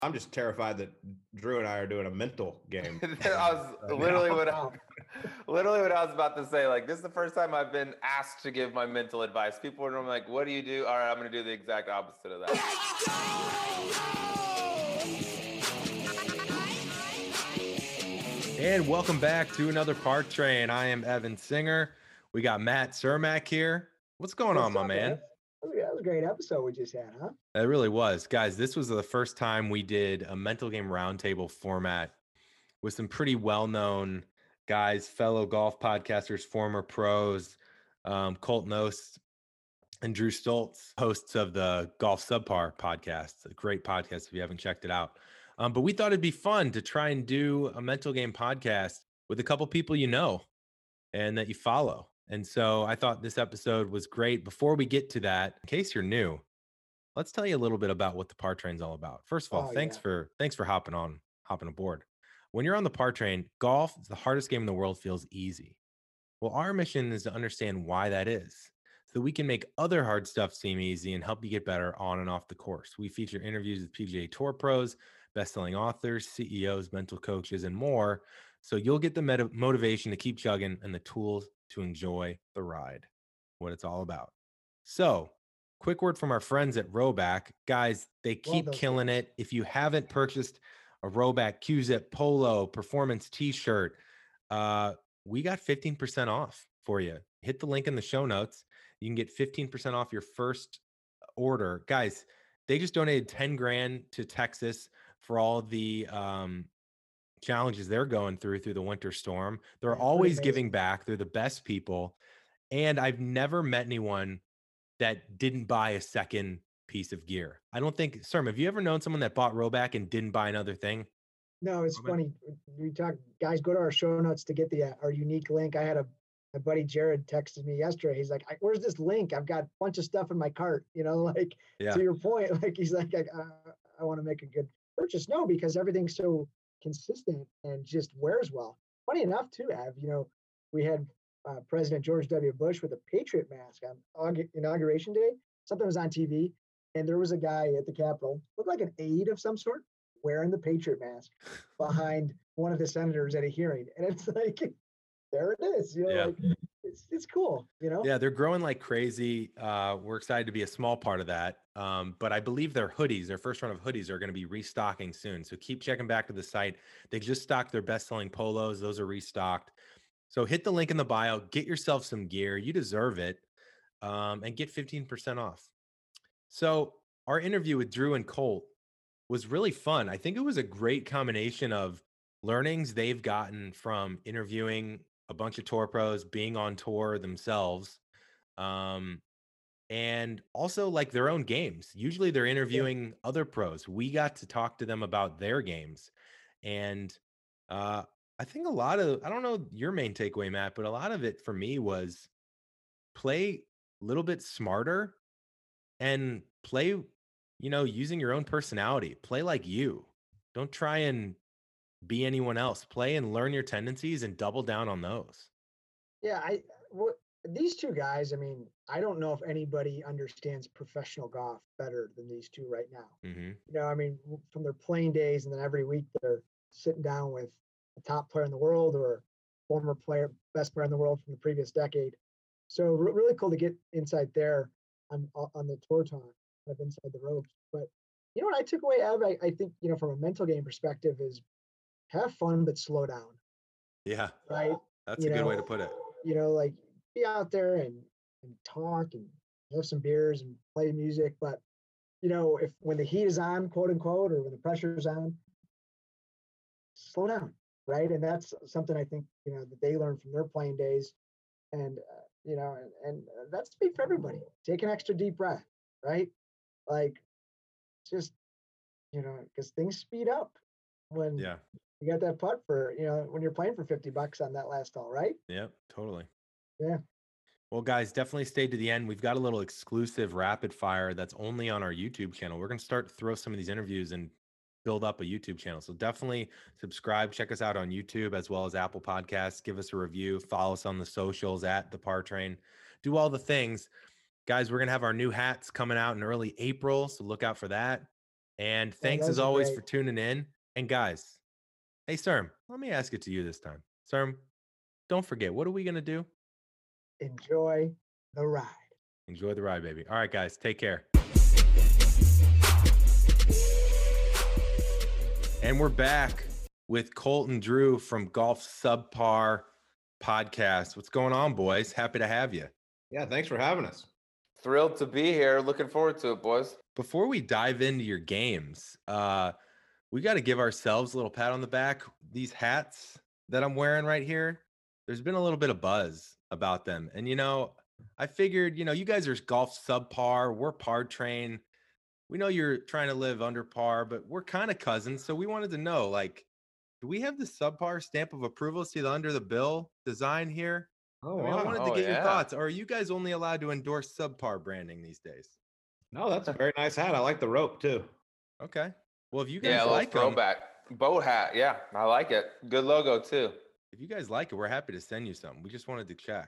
I'm just terrified that Drew and I are doing a mental game. I was right literally now. literally what I was about to say. Like, this is the first time I've been asked to give my mental advice. People are normally like, "What do you do?" All right, I'm going to do the exact opposite of that. And welcome back to another Park Train. I am Evan Singer. We got Matt Cermak here. What's going on, my man? That was a great episode we just had, huh? It really was. Guys, this was the first time we did a mental game roundtable format with some pretty well-known guys, fellow golf podcasters, former pros, Colt Knost and Drew Stoltz, hosts of the Golf Subpar podcast. A great podcast if you haven't checked it out. But we thought it'd be fun to try and do a mental game podcast with a couple people you know and that you follow. And so I thought this episode was great. Before we get to that, in case you're new, let's tell you a little bit about what the Par Train's all about. First of all, thanks for hopping aboard. When you're on the Par Train, golf is the hardest game in the world, feels easy. Well, our mission is to understand why that is, so we can make other hard stuff seem easy and help you get better on and off the course. We feature interviews with PGA Tour pros, best-selling authors, CEOs, mental coaches, and more, so you'll get the motivation to keep chugging and the tools to enjoy the ride, what it's all about. So, quick word from our friends at Rhoback. Guys, they keep killing it. If you haven't purchased a Rhoback Q-Zip Polo performance t-shirt, we got 15% off for you. Hit the link in the show notes. You can get 15% off your first order. Guys, they just donated 10 grand to Texas for all the challenges they're going through the winter storm. They're always giving back. They're the best people. And I've never met anyone that didn't buy a second piece of gear. I don't think, Serm, have you ever known someone that bought Rhoback and didn't buy another thing? No, it's funny. We talk, guys, go to our show notes to get the our unique link. I had my buddy Jared texted me yesterday. He's like, "Where's this link? I've got a bunch of stuff in my cart." You know, like to your point, like he's like, I want to make a good purchase. No, because everything's so consistent and just wears well. Funny enough, too, Av, we had President George W. Bush with a Patriot mask on Inauguration Day. Something was on TV, and there was a guy at the Capitol, looked like an aide of some sort, wearing the Patriot mask behind one of the senators at a hearing. And it's like, there it is. Like it's cool, Yeah, they're growing like crazy. We're excited to be a small part of that. But I believe their first run of hoodies are going to be restocking soon. So keep checking back to the site. They just stocked their best-selling polos. Those are restocked. So hit the link in the bio, get yourself some gear. You deserve it. And get 15% off. So our interview with Drew and Colt was really fun. I think it was a great combination of learnings they've gotten from interviewing a bunch of tour pros, being on tour themselves, and also like their own games. Usually they're interviewing other pros. We got to talk to them about their games. And I think I don't know your main takeaway, Matt, but a lot of it for me was play a little bit smarter and play, using your own personality. Play like you. Don't try and be anyone else. Play and learn your tendencies and double down on those. Yeah, these two guys, I mean, I don't know if anybody understands professional golf better than these two right now. Mm-hmm. I mean, from their playing days, and then every week they're sitting down with a top player in the world or former player, best player in the world from the previous decade. So really cool to get inside there on the tour talk, kind of inside the ropes. But what I took away, Ev, I think, from a mental game perspective is have fun, but slow down. Yeah. Right. That's a good way to put it. Like be out there and talk and have some beers and play music. But, if when the heat is on, quote unquote, or when the pressure is on, slow down. Right. And that's something I think, that they learned from their playing days. And, and that's big for everybody. Take an extra deep breath. Right. Like just, because things speed up when you got that putt for, when you're playing for $50 on that last hole, right? Yep, totally. Yeah. Well, guys, definitely stay to the end. We've got a little exclusive rapid fire that's only on our YouTube channel. We're going to start to throw some of these interviews and build up a YouTube channel. So definitely subscribe, check us out on YouTube as well as Apple Podcasts. Give us a review, follow us on the socials at the Par Train. Do all the things. Guys, we're going to have our new hats coming out in early April, so look out for that. And thanks as always for tuning in. And guys, hey, Serm, let me ask it to you this time. Serm, don't forget, what are we going to do? Enjoy the ride. Enjoy the ride, baby. All right, guys, take care. And we're back with Colt and Drew from Golf Subpar Podcast. What's going on, boys? Happy to have you. Yeah, thanks for having us. Thrilled to be here. Looking forward to it, boys. Before we dive into your games, we got to give ourselves a little pat on the back. These hats that I'm wearing right here, there's been a little bit of buzz about them. And, I figured, you guys are Golf Subpar. We're Par Train. We know you're trying to live under par, but we're kind of cousins. So we wanted to know, do we have the Subpar stamp of approval? See the under the bill design here? Oh, I wow. wanted to get your thoughts. Or are you guys only allowed to endorse Subpar branding these days? No, that's a very nice hat. I like the rope too. Okay. Well, if you guys like throwback boat hat, yeah, I like it. Good logo too. If you guys like it, we're happy to send you some. We just wanted to check.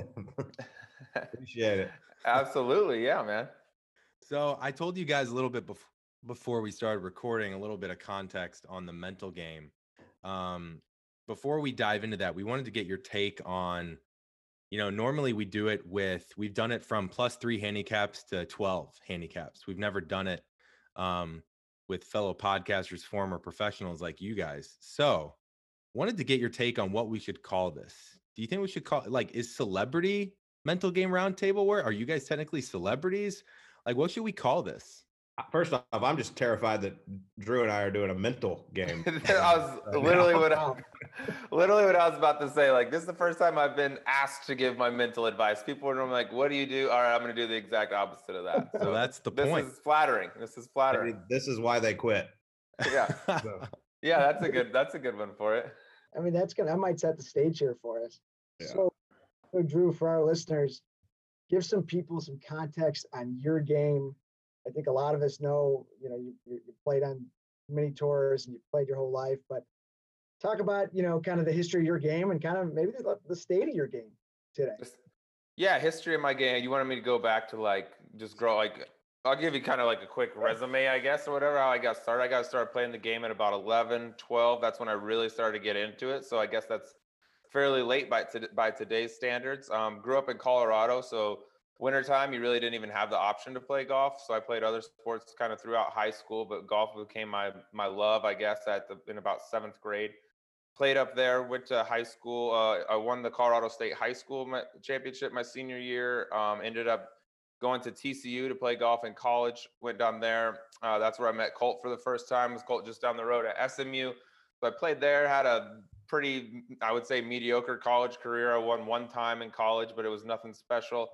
Appreciate it. Absolutely, yeah, man. So I told you guys a little bit before we started recording, a little bit of context on the mental game. Before we dive into that, we wanted to get your take on, normally we've done it from +3 handicaps to 12 handicaps. We've never done it with fellow podcasters, former professionals like you guys. So wanted to get your take on what we should call this. Do you think we should call it, is celebrity mental game roundtable? Where are you guys technically celebrities? What should we call this? First off, I'm just terrified that Drew and I are doing a mental game. I was literally what I was about to say. This is the first time I've been asked to give my mental advice. People are normally like, "What do you do?" All right, I'm going to do the exact opposite of that. So that's the point. This is flattering. This is why they quit. Yeah. Yeah, that's a good one for it. I mean, I might set the stage here for us. Yeah. So Drew, for our listeners, give some people some context on your game. I think a lot of us know, you played on many tours and you played your whole life, but talk about, kind of the history of your game and kind of maybe the state of your game today. Yeah, history of my game. You wanted me to go back to just grow, I'll give you kind of a quick resume, I guess, or whatever, how I got started. I got started playing the game at about 11, 12. That's when I really started to get into it. So I guess that's fairly late by today's standards. Grew up in Colorado, so wintertime, you really didn't even have the option to play golf. So I played other sports kind of throughout high school, but golf became my love, I guess, in about 7th grade. Played up there, went to high school. I won the Colorado State High School Championship my senior year. Ended up going to TCU to play golf in college. Went down there. That's where I met Colt for the first time. It was Colt just down the road at SMU. So I played there, had a pretty, I would say, mediocre college career. I won one time in college, but it was nothing special.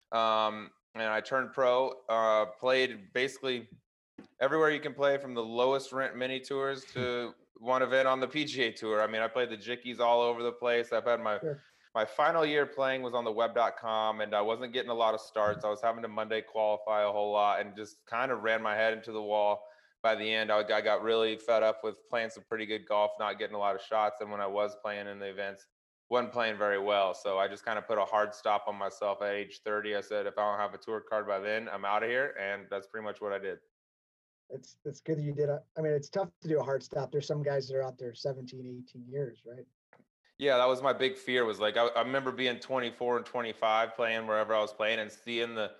And I turned pro, played basically everywhere you can play, from the lowest rent mini tours to one event on the PGA Tour. I mean, I played the Jickeys all over the place. I've had my final year playing was on the web.com, and I wasn't getting a lot of starts. I was having to Monday qualify a whole lot and just kind of ran my head into the wall. By the end, I got really fed up with playing some pretty good golf, not getting a lot of shots. And when I was playing in the events, wasn't playing very well. So I just kind of put a hard stop on myself at age 30. I said, if I don't have a tour card by then, I'm out of here. And that's pretty much what I did. It's good that you did. I mean, it's tough to do a hard stop. There's some guys that are out there 17, 18 years, right? Yeah, that was my big fear, was I remember being 24 and 25 playing wherever I was playing and seeing the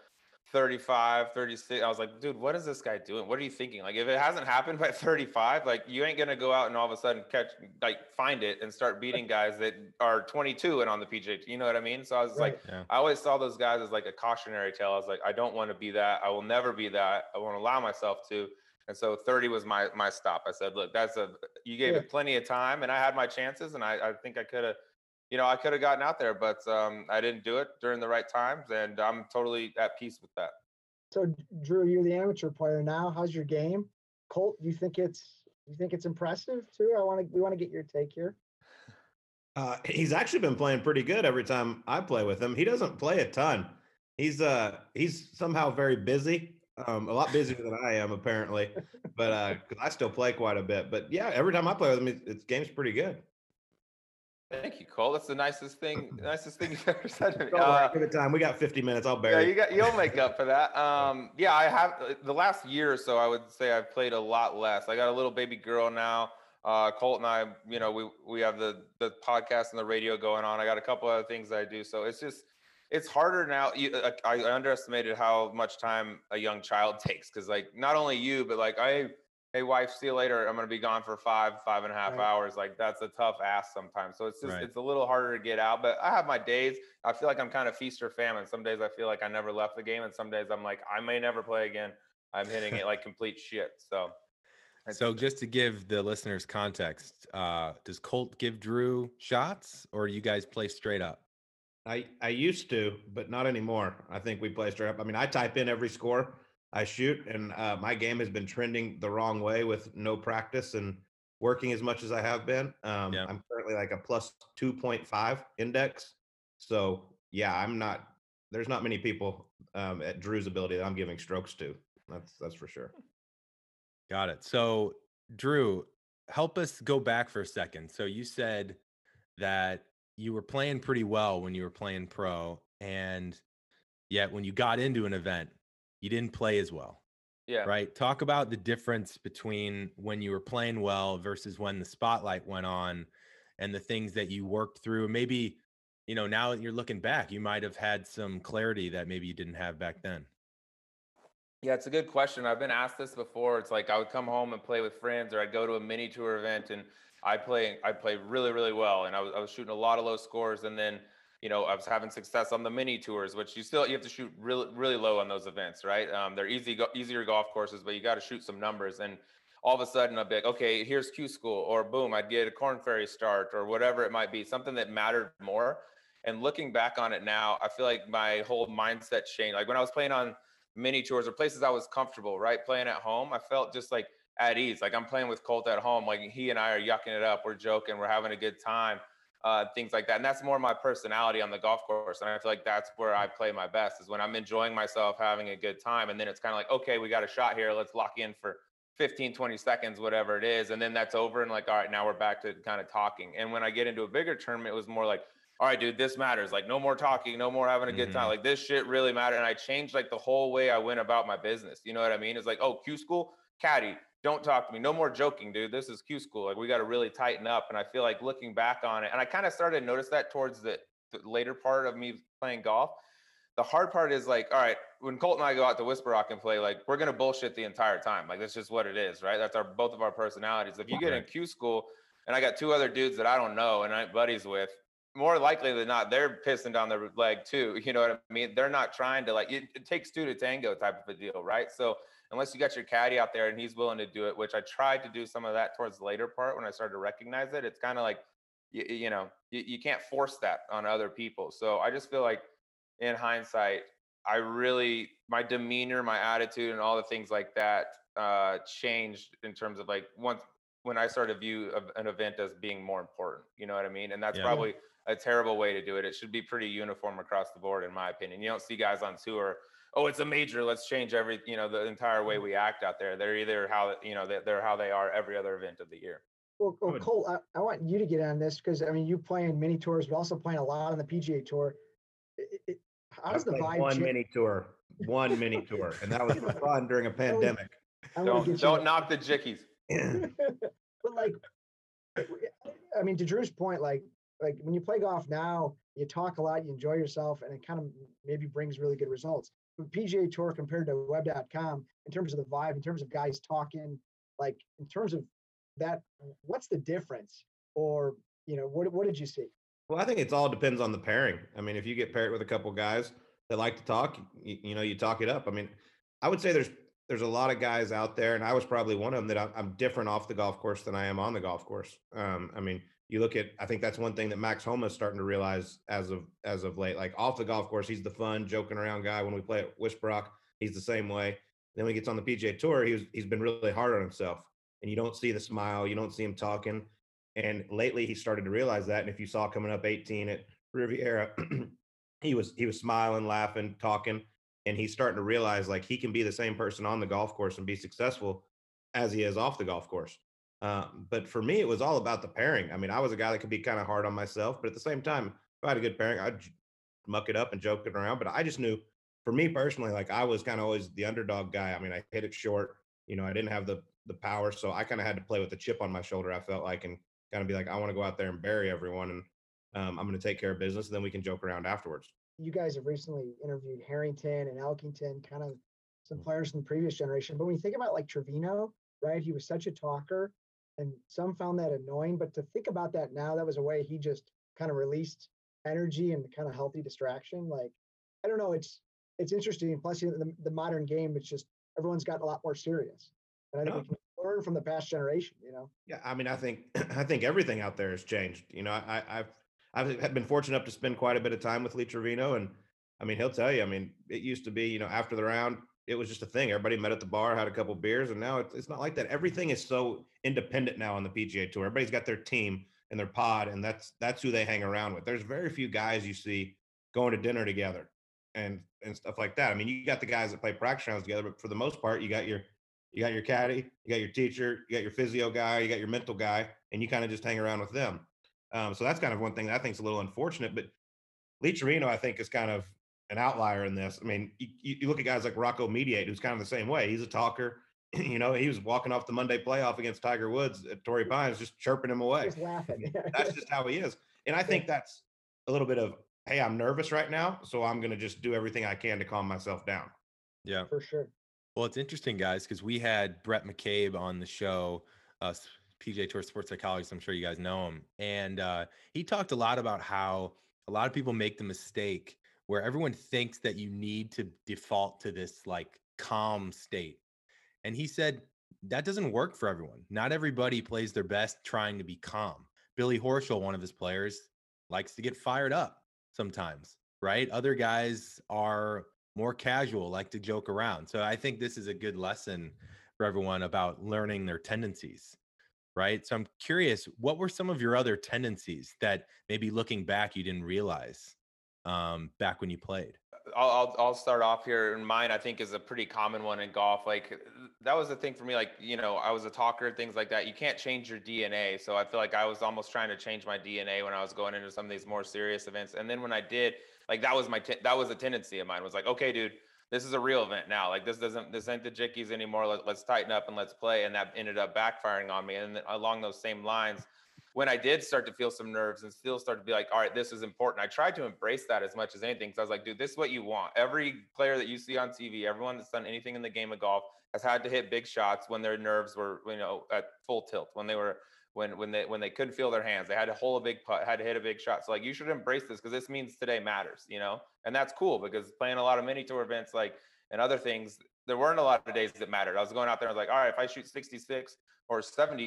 35, 36. I was like, dude, what is this guy doing? What are you thinking? If it hasn't happened by 35, you ain't going to go out and all of a sudden find it and start beating guys that are 22 and on the PGA. You know what I mean? So I was I always saw those guys as a cautionary tale. I was like, I don't want to be that. I will never be that. I won't allow myself to. And so 30 was my stop. I said, look, you gave it plenty of time, and I had my chances, and I think I could have, I could have gotten out there, but I didn't do it during the right times, and I'm totally at peace with that. So Drew, you're the amateur player now. How's your game? Colt, you think it's impressive too? We want to get your take here. He's actually been playing pretty good every time I play with him. He doesn't play a ton. He's somehow very busy. A lot busier than I am, apparently, but because I still play quite a bit. But yeah, every time I play with him, his game's pretty good. Thank you, Cole. That's the nicest thing you've ever said to me. Give it time. We got 50 minutes. I'll bury. Yeah, you'll make up for that. Yeah, I have the last year or so. I would say I've played a lot less. I got a little baby girl now. Colt and I, we have the podcast and the radio going on. I got a couple other things I do, so it's harder now. I underestimated how much time a young child takes, because like not only you, but like hey wife, see you later. I'm gonna be gone for 5.5 hours. Like that's a tough ask sometimes. So it's just it's a little harder to get out. But I have my days. I feel like I'm kind of feast or famine. Some days I feel like I never left the game, and some days I'm like I may never play again. I'm hitting it like complete shit. So just to give the listeners context, does Colt give Drew shots, or do you guys play straight up? I used to, but not anymore. I think we play straight up. I mean, I type in every score I shoot, and my game has been trending the wrong way with no practice and working as much as I have been. I'm currently like a plus 2.5 index. So yeah, there's not many people at Drew's ability that I'm giving strokes to. That's for sure. Got it. So Drew, help us go back for a second. So you said that you were playing pretty well when you were playing pro, and yet when you got into an event, you didn't play as well. Yeah. Right. Talk about the difference between when you were playing well versus when the spotlight went on, and the things that you worked through. Maybe, now that you're looking back, you might have had some clarity that maybe you didn't have back then. Yeah, it's a good question. I've been asked this before. It's like I would come home and play with friends, or I'd go to a mini tour event and I play really, really well. And I was shooting a lot of low scores. And then, I was having success on the mini tours, which you have to shoot really, really low on those events, right? They're easier golf courses, but you got to shoot some numbers. And all of a sudden I'd be like, okay, here's Q School, or boom, I'd get a Corn Ferry start, or whatever it might be, something that mattered more. And looking back on it now, I feel like my whole mindset changed. Like when I was playing on mini tours or places I was comfortable, right? Playing at home, I felt just like at ease. Like I'm playing with Colt at home. Like he and I are yucking it up. We're joking. We're having a good time. Things like that. And that's more my personality on the golf course. And I feel like that's where I play my best, is when I'm enjoying myself, having a good time. And then it's kind of like, okay, we got a shot here. Let's lock in for 15, 20 seconds, whatever it is. And then that's over. And like, all right, now we're back to kind of talking. And when I get into a bigger tournament, it was more like, all right, dude, this matters. Like no more talking, no more having a good time. Like this shit really mattered. And I changed like the whole way I went about my business. You know what I mean? It's like, oh, Q School, caddy, don't talk to me. No more joking, dude. This is Q School. Like we got to really tighten up. And I feel like looking back on it, and I kind of started to notice that towards the later part of me playing golf. The hard part is like, all right, when Colt and I go out to Whisper Rock and play, like we're going to bullshit the entire time. Like that's just what it is, right? That's both of our personalities. If you get in Q School and I got two other dudes that I don't know and I'm buddies with, more likely than not, they're pissing down their leg too. You know what I mean? They're not trying to it takes two to tango type of a deal, right? So unless you got your caddy out there and he's willing to do it, which I tried to do some of that towards the later part when I started to recognize it, it's kind of like, you can't force that on other people. So I just feel like in hindsight, my demeanor, my attitude, and all the things like that changed in terms of like when I started to view an event as being more important. You know what I mean? And that's probably a terrible way to do it. It should be pretty uniform across the board, in my opinion. You don't see guys on tour, oh, it's a major, let's change the entire way we act out there. They're either they're how they are every other event of the year. Well, Colt, I want you to get on this, because I mean, you playing mini tours, but also playing a lot on the PGA Tour. How does the vibe? One mini tour, and that was for fun during a pandemic. Don't knock the jickeys. But like, I mean, to Drew's point, like when you play golf now, you talk a lot, you enjoy yourself, and it kind of maybe brings really good results. But PGA Tour compared to web.com, in terms of the vibe, in terms of guys talking, like in terms of that, what's the difference? Or, what did you see? Well, I think it all depends on the pairing. I mean, if you get paired with a couple guys that like to talk, you talk it up. I mean, I would say there's a lot of guys out there, and I was probably one of them, that I'm different off the golf course than I am on the golf course. I mean, you look at, I think that's one thing that Max Homa is starting to realize as of late. Like off the golf course, he's the fun, joking around guy. When we play at Whisper Rock, he's the same way. Then when he gets on the PGA Tour, he's been really hard on himself, and you don't see the smile, you don't see him talking. And lately, he started to realize that. And if you saw coming up 18 at Riviera, he was smiling, laughing, talking, and he's starting to realize like he can be the same person on the golf course and be successful as he is off the golf course. But for me, it was all about the pairing. I mean, I was a guy that could be kind of hard on myself, but at the same time, if I had a good pairing, I'd muck it up and joke it around. But I just knew, for me personally, like I was kind of always the underdog guy. I mean, I hit it short. I didn't have the power, so I kind of had to play with the chip on my shoulder. I felt like, and kind of be like, I want to go out there and bury everyone, and I'm going to take care of business. And then we can joke around afterwards. You guys have recently interviewed Harrington and Elkington, kind of some players from the previous generation. But when you think about like Trevino, right? He was such a talker, and some found that annoying. But to think about that now, that was a way he just kind of released energy and kind of healthy distraction. Like, I don't know, it's interesting. Plus, the modern game, it's just everyone's gotten a lot more serious, and I think we can learn from the past generation. Yeah, I mean, I think I think everything out there has changed. I've been fortunate enough to spend quite a bit of time with Lee Trevino, and I mean, he'll tell you. I mean, it used to be, after the round, it was just a thing. Everybody met at the bar, had a couple beers, and now it's not like that. Everything is so independent now on the PGA Tour. Everybody's got their team and their pod, and that's who they hang around with. There's very few guys you see going to dinner together and stuff like that. I mean, you got the guys that play practice rounds together, but for the most part, you got your caddy, you got your teacher, you got your physio guy, you got your mental guy, and you kind of just hang around with them. So that's kind of one thing that I think is a little unfortunate. But Lee Trevino, I think, is kind of an outlier in this. I mean, you look at guys like Rocco Mediate, who's kind of the same way. He's a talker. He was walking off the Monday playoff against Tiger Woods at Torrey Pines, just chirping him away. Just laughing. That's just how he is. And I think that's a little bit of, hey, I'm nervous right now, so I'm going to just do everything I can to calm myself down. Yeah, for sure. Well, it's interesting, guys, because we had Brett McCabe on the show, PGA Tour sports psychologist. I'm sure you guys know him. And he talked a lot about how a lot of people make the mistake where everyone thinks that you need to default to this like calm state. And he said that doesn't work for everyone. Not everybody plays their best trying to be calm. Billy Horschel, one of his players, likes to get fired up sometimes, right? Other guys are more casual, like to joke around. So I think this is a good lesson for everyone about learning their tendencies, right? So I'm curious, what were some of your other tendencies that maybe looking back you didn't realize back when you played? I'll start off here. And mine, I think, is a pretty common one in golf. Like that was the thing for me. Like, I was a talker, things like that. You can't change your DNA. So I feel like I was almost trying to change my DNA when I was going into some of these more serious events. And then when I did, like that was that was a tendency of mine. Was like, okay, dude, this is a real event now. Like this ain't the Jickeys anymore. Let's tighten up and let's play. And that ended up backfiring on me. And then along those same lines, when I did start to feel some nerves and still start to be like, all right, this is important. I tried to embrace that as much as anything. Cause I was like, dude, this is what you want. Every player that you see on TV, everyone that's done anything in the game of golf has had to hit big shots when their nerves were, at full tilt, when they were, when they couldn't feel their hands, they had to hold a big putt, had to hit a big shot. So like, you should embrace this because this means today matters, and that's cool because playing a lot of mini tour events, like, and other things, there weren't a lot of days that mattered. I was going out there, I was like, all right, if I shoot 66 or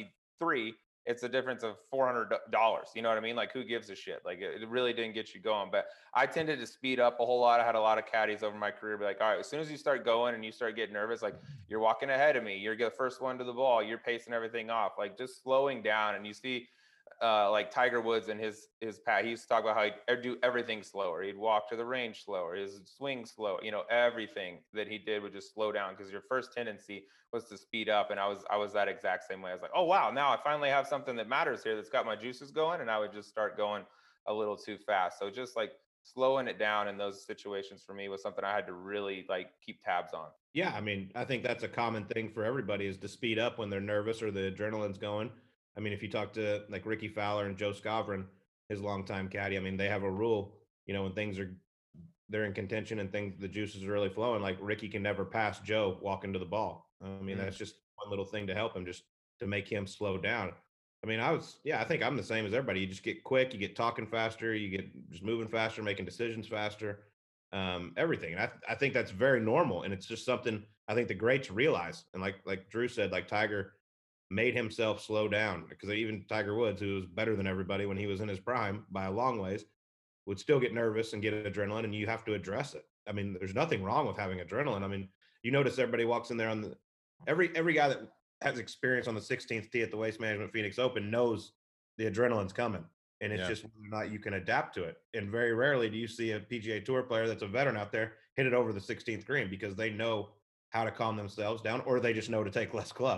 73, it's a difference of $400. You know what I mean? Like, who gives a shit? Like, it really didn't get you going. But I tended to speed up a whole lot. I had a lot of caddies over my career. Be like, all right, as soon as you start going and you start getting nervous, like you're walking ahead of me, you're the first one to the ball, you're pacing everything off, like just slowing down. And you see, like Tiger Woods and his pat, he used to talk about how he'd do everything slower. He'd walk to the range slower, his swing slow. Everything that he did would just slow down because your first tendency was to speed up. And I was that exact same way. I was like, oh wow, now I finally have something that matters here that's got my juices going, and I would just start going a little too fast. So just like slowing it down in those situations for me was something I had to really like keep tabs on. Yeah, I mean, I think that's a common thing for everybody is to speed up when they're nervous or the adrenaline's going. I mean, if you talk to like Ricky Fowler and Joe Scovrin, his longtime caddy, I mean, they have a rule, when they're in contention and the juices are really flowing, like Ricky can never pass Joe walking to the ball. I mean, that's just one little thing to help him, just to make him slow down. I mean, I think I'm the same as everybody. You just get quick, you get talking faster, you get just moving faster, making decisions faster, everything. And I think that's very normal. And it's just something I think the greats realize. And like Drew said, like Tiger made himself slow down, because even Tiger Woods, who was better than everybody when he was in his prime by a long ways, would still get nervous and get adrenaline, and you have to address it. I mean, there's nothing wrong with having adrenaline. I mean, you notice everybody walks in there on every guy that has experience on the 16th tee at the Waste Management Phoenix Open knows the adrenaline's coming, and it's just whether or not you can adapt to it. And very rarely do you see a PGA Tour player that's a veteran out there hit it over the 16th green, because they know how to calm themselves down, or they just know to take less club.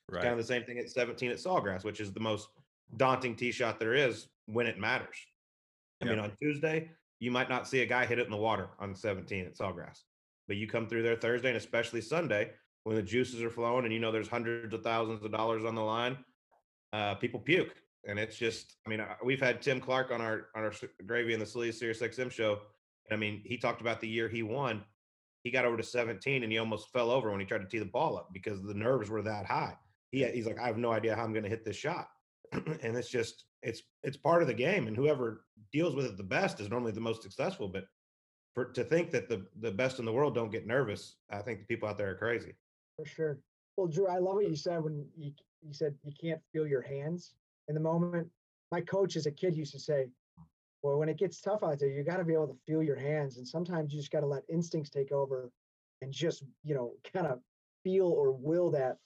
It's kind of the same thing at 17 at Sawgrass, which is the most daunting tee shot there is when it matters. I mean, on Tuesday, you might not see a guy hit it in the water on 17 at Sawgrass, but you come through there Thursday and especially Sunday when the juices are flowing and you know there's hundreds of thousands of dollars on the line, people puke. And it's just, I mean, we've had Tim Clark on our Gravy and the Silly Sirius XM show. And I mean, he talked about the year he won. He got over to 17 and he almost fell over when he tried to tee the ball up because the nerves were that high. He's like, I have no idea how I'm going to hit this shot. And it's just, it's part of the game. And whoever deals with it the best is normally the most successful. But to think that the best in the world don't get nervous, I think the people out there are crazy. For sure. Well, Drew, I love what you said when you said you can't feel your hands in the moment. My coach as a kid used to say, well, when it gets tough out there, you got to be able to feel your hands. And sometimes you just got to let instincts take over and just, kind of feel or will that,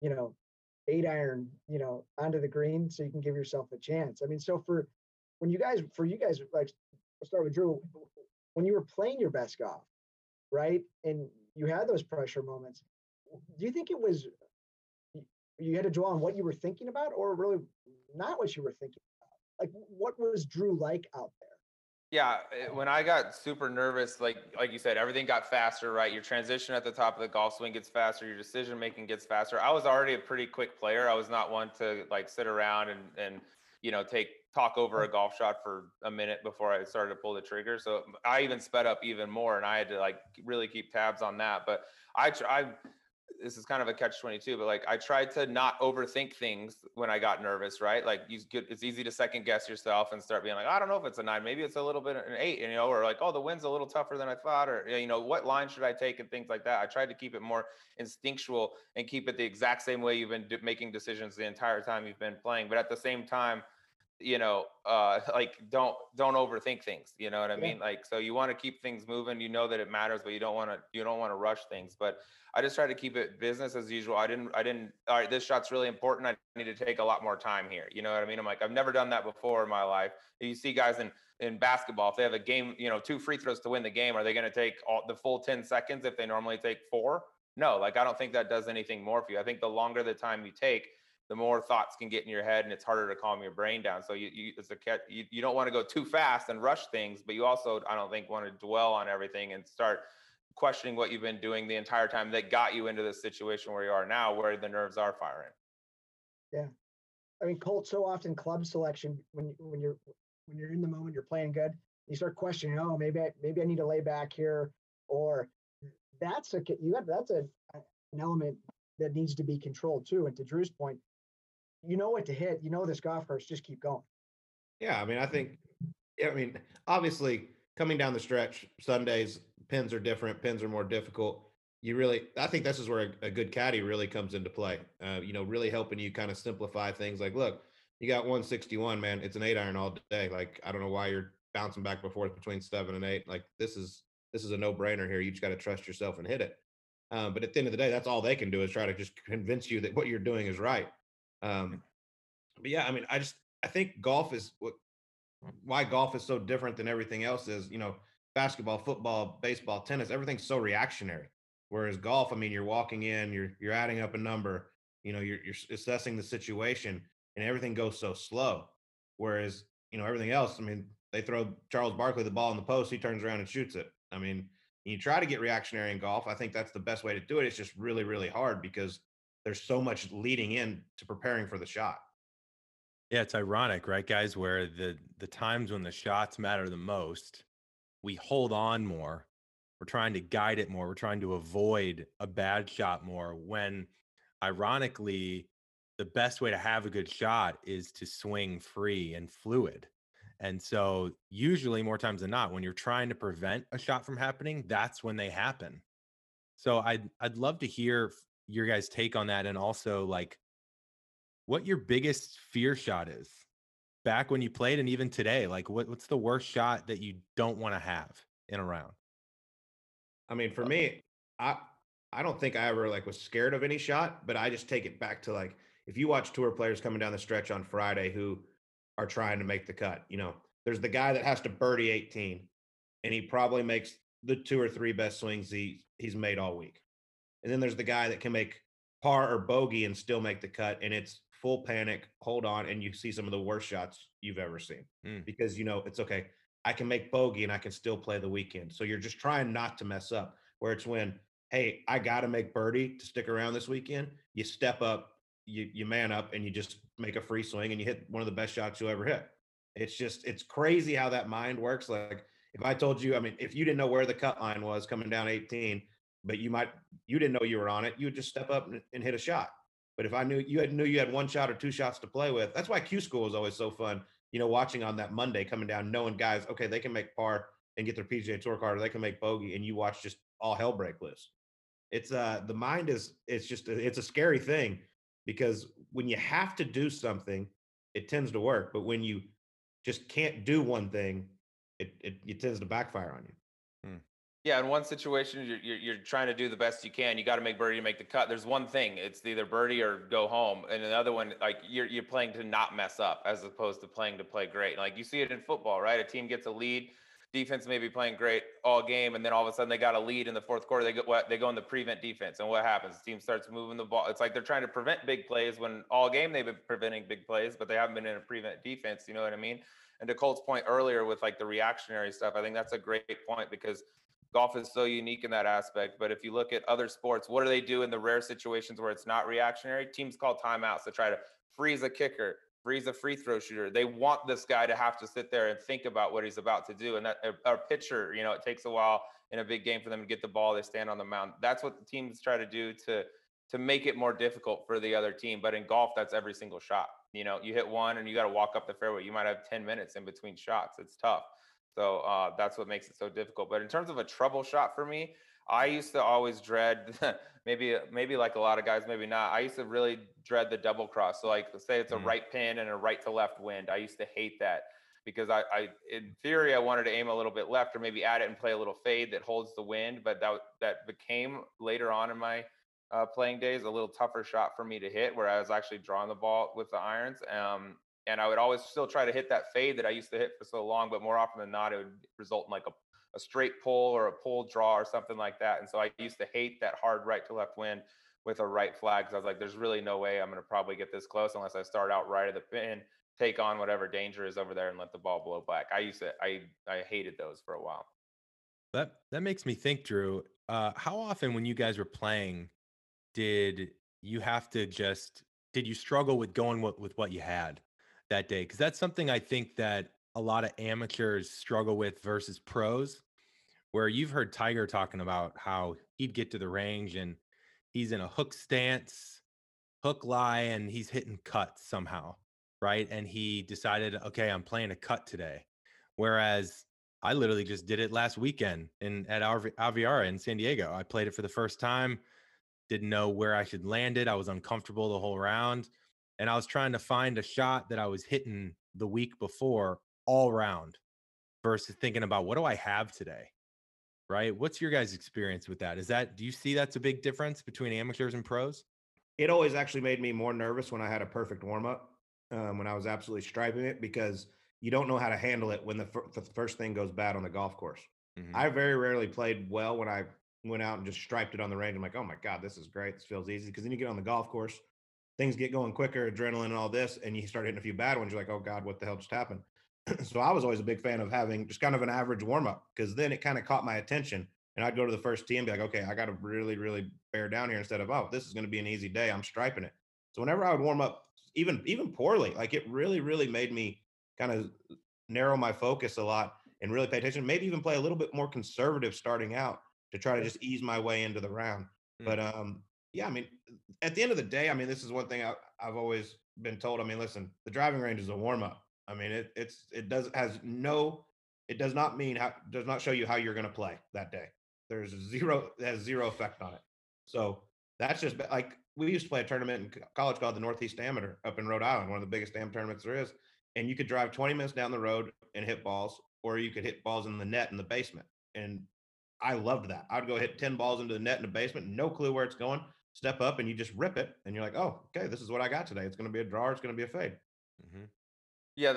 8-iron, onto the green so you can give yourself a chance. I mean, so for you guys, like, I'll start with Drew, when you were playing your best golf, right? And you had those pressure moments, do you think it was, you had to draw on what you were thinking about or really not what you were thinking about? Like, what was Drew like out there? Yeah, when I got super nervous, like you said, everything got faster, right? Your transition at the top of the golf swing gets faster, your decision making gets faster. I was already a pretty quick player. I was not one to like sit around and talk over a golf shot for a minute before I started to pull the trigger. So I even sped up even more, and I had to like really keep tabs on that. But I this is kind of a catch-22, but like I tried to not overthink things when I got nervous, right? Like it's easy to second guess yourself and start being like, I don't know if it's a 9, maybe it's a little bit an 8, or like, oh, the wind's a little tougher than I thought, or what line should I take and things like that. I tried to keep it more instinctual and keep it the exact same way you've been making decisions the entire time you've been playing. But at the same time, like don't overthink things, you know what I mean? Like, so you want to keep things moving, that it matters, but you don't want to rush things. But I just try to keep it business as usual. I didn't, all right, this shot's really important, I need to take a lot more time here. You know what I mean? I'm like, I've never done that before in my life. You see guys in basketball, if they have a game, 2 free throws to win the game, are they going to take the full 10 seconds if they normally take 4? No, like, I don't think that does anything more for you. I think the longer the time you take, the more thoughts can get in your head and it's harder to calm your brain down. So you don't want to go too fast and rush things, but you also, I don't think, want to dwell on everything and start questioning what you've been doing the entire time that got you into this situation where you are now, where the nerves are firing. Yeah. I mean, Colt, so often club selection, when you're in the moment, you're playing good, you start questioning, oh, maybe I need to lay back here, or that's an element that needs to be controlled too. And to Drew's point, what to hit, this golf course, just keep going. Yeah, I mean, obviously coming down the stretch, Sundays, pins are different, pins are more difficult. I think this is where a good caddy really comes into play. Really helping you kind of simplify things. Like, look, you got 161, man. It's an 8-iron all day. Like, I don't know why you're bouncing back and forth between 7 and 8. Like, this is a no-brainer here. You just got to trust yourself and hit it. But at the end of the day, that's all they can do is try to just convince you that what you're doing is right. But yeah, I mean, I think why golf is so different than everything else is, basketball, football, baseball, tennis, everything's so reactionary. Whereas golf, I mean, you're walking in, you're adding up a number, you're assessing the situation, and everything goes so slow. Whereas, everything else, I mean, they throw Charles Barkley the ball in the post, he turns around and shoots it. I mean, you try to get reactionary in golf. I think that's the best way to do it. It's just really, really hard because there's so much leading in to preparing for the shot. Yeah, it's ironic, right, guys, where the times when the shots matter the most, we hold on more. We're trying to guide it more. We're trying to avoid a bad shot more, when ironically, the best way to have a good shot is to swing free and fluid. And so usually, more times than not, when you're trying to prevent a shot from happening, that's when they happen. So I'd love to hear your guys' take on that, and also like what your biggest fear shot is back when you played and even today. Like what's the worst shot that you don't want to have in a round? I mean, for me, I don't think I ever like was scared of any shot, but I just take it back to like if you watch tour players coming down the stretch on Friday who are trying to make the cut, there's the guy that has to birdie 18 and he probably makes the 2 or 3 best swings he's made all week. And then there's the guy that can make par or bogey and still make the cut, and it's full panic, hold on, and you see some of the worst shots you've ever seen because it's okay. I can make bogey and I can still play the weekend. So you're just trying not to mess up. Where it's when, hey, I got to make birdie to stick around this weekend. You step up, you man up, and you just make a free swing and you hit one of the best shots you'll ever hit. It's crazy how that mind works. Like if I told you, I mean, if you didn't know where the cut line was coming down 18, but you didn't know you were on it, you would just step up and hit a shot. But if I knew you had one shot or two shots to play with, that's why Q School was always so fun. Watching on that Monday coming down, knowing guys, okay, they can make par and get their PGA Tour card, or they can make bogey, and you watch just all hell break loose. It's the mind it's a scary thing because when you have to do something, it tends to work. But when you just can't do one thing, it tends to backfire on you. Yeah, in one situation, you're trying to do the best you can. You got to make birdie to make the cut. There's one thing; it's either birdie or go home. And another one, like you're playing to not mess up, as opposed to playing to play great. Like you see it in football, right? A team gets a lead, defense may be playing great all game, and then all of a sudden they got a lead in the fourth quarter. They go in the prevent defense, and what happens? The team starts moving the ball. It's like they're trying to prevent big plays when all game they've been preventing big plays, but they haven't been in a prevent defense. You know what I mean? And to Colt's point earlier with like the reactionary stuff, I think that's a great point because golf is so unique in that aspect. But if you look at other sports, what do they do in the rare situations where it's not reactionary? Teams call timeouts to try to freeze a kicker, freeze a free throw shooter. They want this guy to have to sit there and think about what he's about to do. And that a pitcher, it takes a while in a big game for them to get the ball. They stand on the mound. That's what the teams try to do to make it more difficult for the other team. But in golf, that's every single shot. You hit one and you got to walk up the fairway. You might have 10 minutes in between shots. It's tough. So that's what makes it so difficult. But in terms of a trouble shot for me, I used to always dread maybe like a lot of guys, maybe not. I used to really dread the double cross. So like say it's a right pin and a right to left wind. I used to hate that because I in theory I wanted to aim a little bit left or maybe add it and play a little fade that holds the wind. But that became later on in my playing days a little tougher shot for me to hit where I was actually drawing the ball with the irons. And I would always still try to hit that fade that I used to hit for so long, but more often than not, it would result in like a straight pull or a pull draw or something like that. And so I used to hate that hard right to left wind with a right flag because I was like, there's really no way I'm going to probably get this close unless I start out right of the pin, take on whatever danger is over there and let the ball blow back. I hated those for a while. That makes me think, Drew, how often when you guys were playing, did you struggle with going with what you had that day? Because that's something I think that a lot of amateurs struggle with versus pros, where you've heard Tiger talking about how he'd get to the range and he's in a hook stance, hook lie, and he's hitting cuts somehow, right? And he decided, okay, I'm playing a cut today. Whereas I literally just did it last weekend at Aviara in San Diego. I played it for the first time, didn't know where I should land it. I was uncomfortable the whole round. And I was trying to find a shot that I was hitting the week before all round versus thinking about what do I have today? Right? What's your guys' experience with that? Do you see that's a big difference between amateurs and pros? It always actually made me more nervous when I had a perfect warm up, when I was absolutely striping it, because you don't know how to handle it when the first thing goes bad on the golf course. I very rarely played well when I went out and just striped it on the range. I'm like, oh my God, this is great. This feels easy. Because then you get on the golf course, things get going quicker, adrenaline and all this, and you start hitting a few bad ones. You're like, oh God, what the hell just happened? So I was always a big fan of having just kind of an average warm up because then it kind of caught my attention. And I'd go to the first tee and be like, okay, I got to really, really bear down here instead of, oh, this is going to be an easy day. I'm striping it. So whenever I would warm up, even poorly, like it really, really made me kind of narrow my focus a lot and really pay attention. Maybe even play a little bit more conservative starting out to try to just ease my way into the round. But yeah, I mean, at the end of the day, I mean, this is one thing I've always been told. I mean, listen, the driving range is a warm up. I mean, it does not show you how you're going to play that day. It has zero effect on it. So that's just like we used to play a tournament in college called the Northeast Amateur up in Rhode Island, one of the biggest AM tournaments there is. And you could drive 20 minutes down the road and hit balls, or you could hit balls in the net in the basement. And I loved that. I'd go hit 10 balls into the net in the basement, no clue where it's going, step up and you just rip it. And you're like, oh, okay, this is what I got today. It's going to be a draw. It's going to be a fade. Yeah,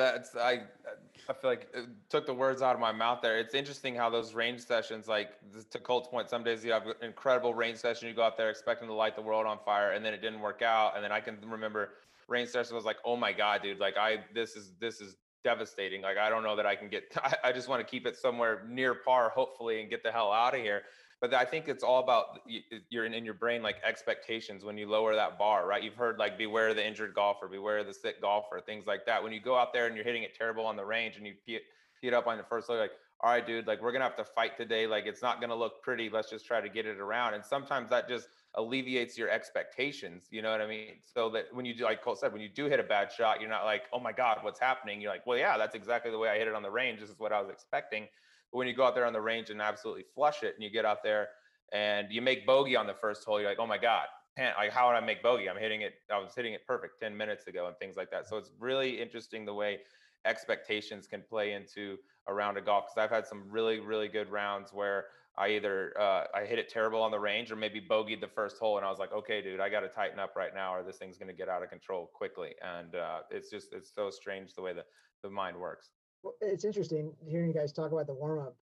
I feel like it took the words out of my mouth there. It's interesting how those range sessions, like to Colt's point, some days you have an incredible range session, you go out there expecting to light the world on fire, and then it didn't work out. And then I can remember range session was like, oh my god, dude, like this is devastating. Like I don't know that I can get. I just want to keep it somewhere near par, hopefully, and get the hell out of here. But I think it's all about you're in your brain, like expectations when you lower that bar, right? You've heard like beware the injured golfer, beware the sick golfer, things like that. When you go out there and you're hitting it terrible on the range and you tee it up on the first look, like, all right, dude, like we're gonna have to fight today. Like it's not gonna look pretty. Let's just try to get it around. And sometimes that just alleviates your expectations. You know what I mean? So that when you do, like Colt said, when you do hit a bad shot, you're not like, oh my God, what's happening? You're like, well, yeah, that's exactly the way I hit it on the range. This is what I was expecting. But when you go out there on the range and absolutely flush it, and you get out there and you make bogey on the first hole, you're like, oh my God, like how would I make bogey? I was hitting it perfect 10 minutes ago and things like that. So it's really interesting the way expectations can play into a round of golf. Cause I've had some really, really good rounds where I either I hit it terrible on the range or maybe bogeyed the first hole. And I was like, okay, dude, I got to tighten up right now or this thing's going to get out of control quickly. And it's so strange the way the mind works. Well, it's interesting hearing you guys talk about the warm up.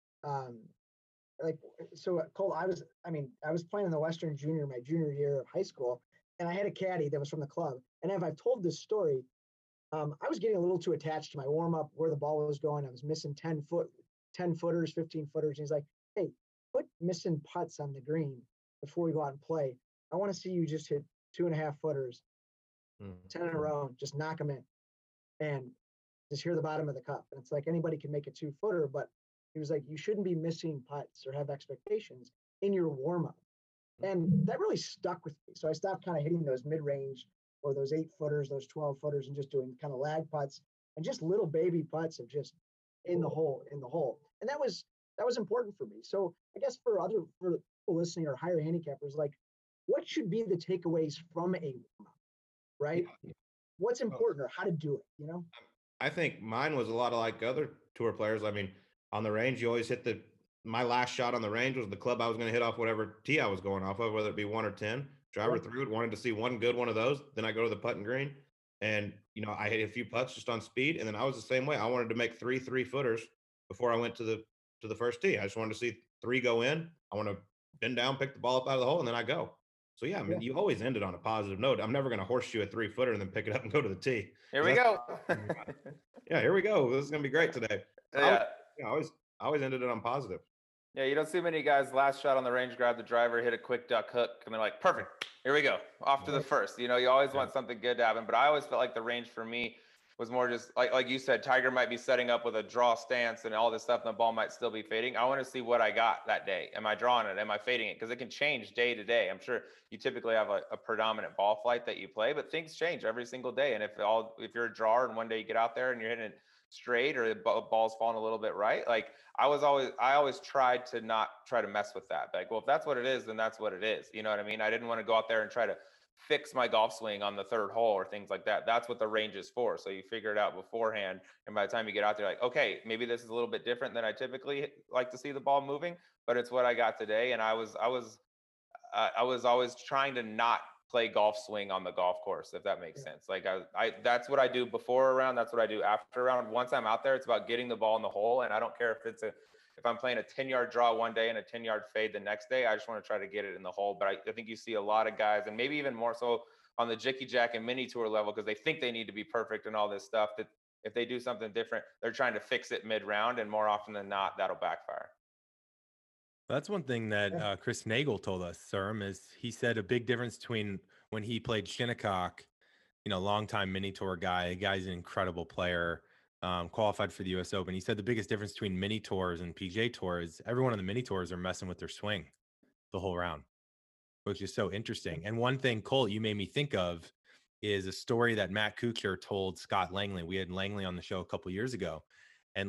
Like, so Cole, I was playing in the Western Junior my junior year of high school, and I had a caddy that was from the club. And if I've told this story, I was getting a little too attached to my warm up, where the ball was going. I was missing 10 footers, 15 footers. And he's like, hey, put missing putts on the green before we go out and play. I want to see you just hit 2.5 footers, 10 in a row, just knock them in and just hear the bottom of the cup. And it's like anybody can make a 2-footer, but he was like, you shouldn't be missing putts or have expectations in your warm up. And that really stuck with me. So I stopped kind of hitting those mid range or those 8 footers, those 12 footers, and just doing kind of lag putts and just little baby putts of just in the hole. And that was important for me. So I guess for people listening or higher handicappers, like what should be the takeaways from a warm up, right? What's important or how to do it, you know? I think mine was a lot like other tour players. I mean, on the range, you always hit my last shot on the range was the club I was going to hit off whatever tee I was going off of, whether it be 1 or 10. Driver through it, wanted to see one good one of those. Then I go to the putting green, and I hit a few putts just on speed, and then I was the same way. I wanted to make 3-footers before I went to the first tee. I just wanted to see 3 go in. I want to bend down, pick the ball up out of the hole, and then I go. So yeah, I mean, you always end it on a positive note. I'm never going to horseshoe a 3-footer and then pick it up and go to the tee. Here we go. Yeah, here we go. This is going to be great today. Yeah. I always ended it on positive. Yeah, you don't see many guys last shot on the range, grab the driver, hit a quick duck hook, and they're like, perfect, here we go, off to the first. You always want something good to happen. But I always felt like the range for me was more just like you said, Tiger might be setting up with a draw stance and all this stuff, and the ball might still be fading. I want to see what I got that day. Am I drawing it? Am I fading it? Because it can change day to day. I'm sure you typically have a predominant ball flight that you play, but things change every single day. And if you're a drawer and one day you get out there and you're hitting it straight or the ball's falling a little bit right, like I always tried to not try to mess with that. Like, well, if that's what it is, then that's what it is. You know what I mean? I didn't want to go out there and try to fix my golf swing on the third hole or things like that. That's what the range is for. So you figure it out beforehand. And by the time you get out there, like, okay, maybe this is a little bit different than I typically like to see the ball moving, but it's what I got today. And I was always trying to not play golf swing on the golf course, if that makes sense. Like I that's what I do before a round. That's what I do after a round. Once I'm out there, it's about getting the ball in the hole. And I don't care if I'm playing a 10-yard draw one day and a 10-yard fade the next day. I just want to try to get it in the hole. But I think you see a lot of guys, and maybe even more so on the Jicky Jack and mini tour level, because they think they need to be perfect and all this stuff, that if they do something different, they're trying to fix it mid-round, and more often than not, that'll backfire. That's one thing that Chris Nagel told us, Serm, is he said a big difference between when he played Shinnecock, longtime mini tour guy. The guy's an incredible player, qualified for the U.S. Open. He said the biggest difference between mini tours and PGA tours, everyone on the mini tours are messing with their swing the whole round, which is so interesting. And one thing, Colt, you made me think of is a story that Matt Kuchar told Scott Langley. We had Langley on the show a couple of years ago, and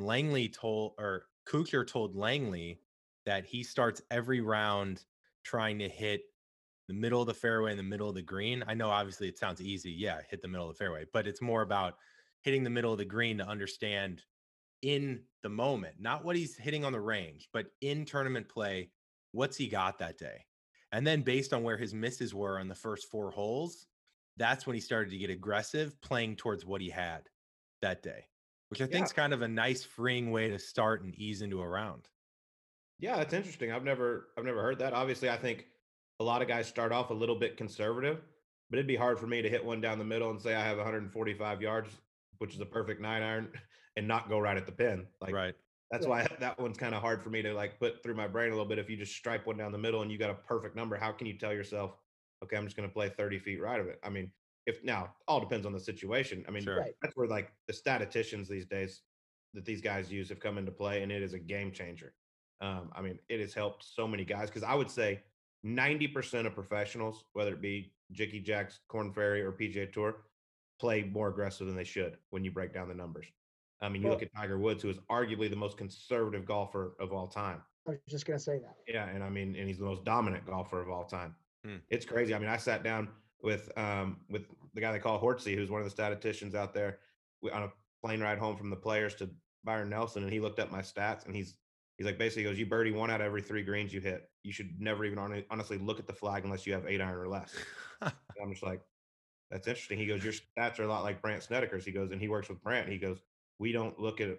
Kuchar told Langley that he starts every round trying to hit the middle of the fairway and the middle of the green. I know obviously it sounds easy. Yeah, hit the middle of the fairway, but it's more about hitting the middle of the green to understand in the moment, not what he's hitting on the range, but in tournament play, what's he got that day. And then based on where his misses were on the first 4 holes, that's when he started to get aggressive playing towards what he had that day. which I think is kind of a nice freeing way to start and ease into a round. Yeah, that's interesting. I've never heard that. Obviously, I think a lot of guys start off a little bit conservative, but it'd be hard for me to hit one down the middle and say I have 145 yards, which is a perfect 9-iron, and not go right at the pin. Like, right. That's why that one's kind of hard for me to like put through my brain a little bit. If you just stripe one down the middle and you got a perfect number, how can you tell yourself, okay, I'm just going to play 30 feet right of it? I mean, if now all depends on the situation. I mean, Sure. That's where like the statisticians these days that these guys use have come into play, and it is a game changer. I mean, it has helped so many guys because I would say 90% of professionals, whether it be Jicky Jacks, Corn Ferry, or PGA Tour, play more aggressive than they should when you break down the numbers. I mean, you look at Tiger Woods, who is arguably the most conservative golfer of all time. I was just going to say that. Yeah, and I mean, and he's the most dominant golfer of all time. It's crazy. I mean, I sat down with the guy they call Hortsey, who's one of the statisticians out there, on a plane ride home from the Players to Byron Nelson, and he looked up my stats, and he's like, basically goes, you birdie 1 out of every 3 greens you hit. You should never even honestly look at the flag unless you have 8-iron or less. I'm just like, that's interesting. He goes, your stats are a lot like Brandt Snedeker's. He goes, and he works with Brandt. He goes, we don't look at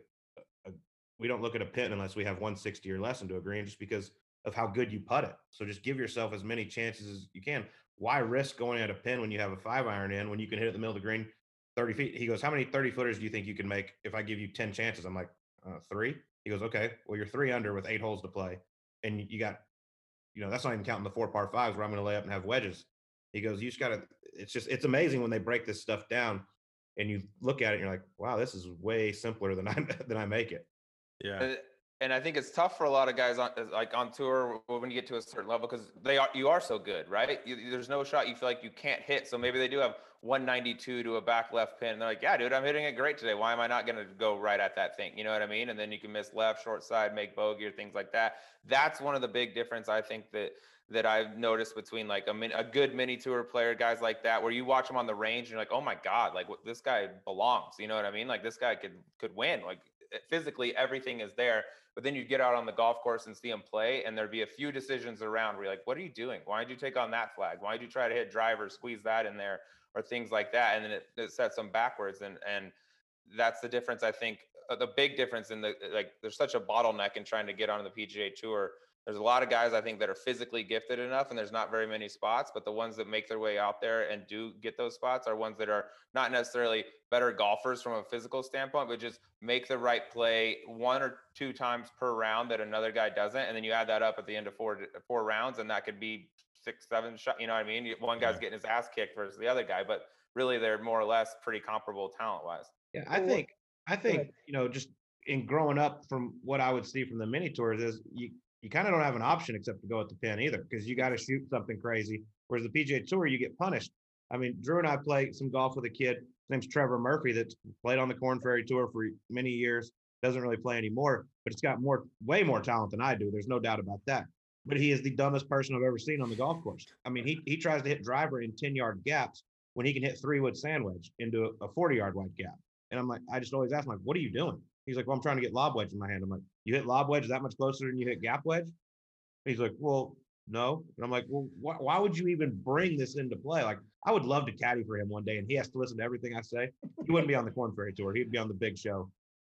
a pin unless we have 160 or less into a green, just because of how good you putt it. So just give yourself as many chances as you can. Why risk going at a pin when you have a 5-iron in, when you can hit it in the middle of the green 30 feet? He goes, how many 30 footers do you think you can make if I give you 10 chances? I'm like, 3. He goes, okay, well, you're 3 under with 8 holes to play. And you got, that's not even counting the 4 par 5s where I'm going to lay up and have wedges. He goes, you just got to, it's amazing when they break this stuff down and you look at it and you're like, wow, this is way simpler than I make it. Yeah. And I think it's tough for a lot of guys on tour when you get to a certain level, because you are so good, right? There's no shot you feel like you can't hit. So maybe they do have 192 to a back left pin, and they're like, yeah, dude, I'm hitting it great today. Why am I not going to go right at that thing? You know what I mean? And then you can miss left, short side, make bogey or things like that. That's one of the big difference I think that I've noticed between like a good mini tour player, guys like that, where you watch them on the range and you're like, oh my God, like this guy belongs. You know what I mean? Like this guy could win. Like physically everything is there. But then you'd get out on the golf course and see him play, and there'd be a few decisions around where you're like, what are you doing? Why did you take on that flag? Why did you try to hit driver, squeeze that in there, or things like that? And then it sets them backwards. And that's the difference, I think, the big difference in there's such a bottleneck in trying to get onto the PGA Tour. There's a lot of guys I think that are physically gifted enough, and there's not very many spots, but the ones that make their way out there and do get those spots are ones that are not necessarily better golfers from a physical standpoint, but just make the right play 1 or 2 times per round that another guy doesn't. And then you add that up at the end of four rounds, and that could be 6, 7 shots. You know what I mean? One guy's getting his ass kicked versus the other guy, but really they're more or less pretty comparable talent wise. Yeah, I think, just in growing up, from what I would see from the mini tours is you kind of don't have an option except to go at the pin either, because you got to shoot something crazy. Whereas the PGA Tour, you get punished. I mean, Drew and I play some golf with a kid. His name's Trevor Murphy, that's played on the Corn Ferry Tour for many years. Doesn't really play anymore, but it's got way more talent than I do. There's no doubt about that. But he is the dumbest person I've ever seen on the golf course. I mean, he tries to hit driver in 10-yard gaps when he can hit 3-wood sand wedge into a 40-yard wide gap. And I'm like, I just always ask him, like, what are you doing? He's like, well, I'm trying to get lob wedge in my hand. I'm like, you hit lob wedge that much closer than you hit gap wedge? He's like, well, no. And I'm like, well, why would you even bring this into play? Like, I would love to caddy for him one day, and he has to listen to everything I say. He wouldn't be on the Corn Ferry Tour. He'd be on the big show.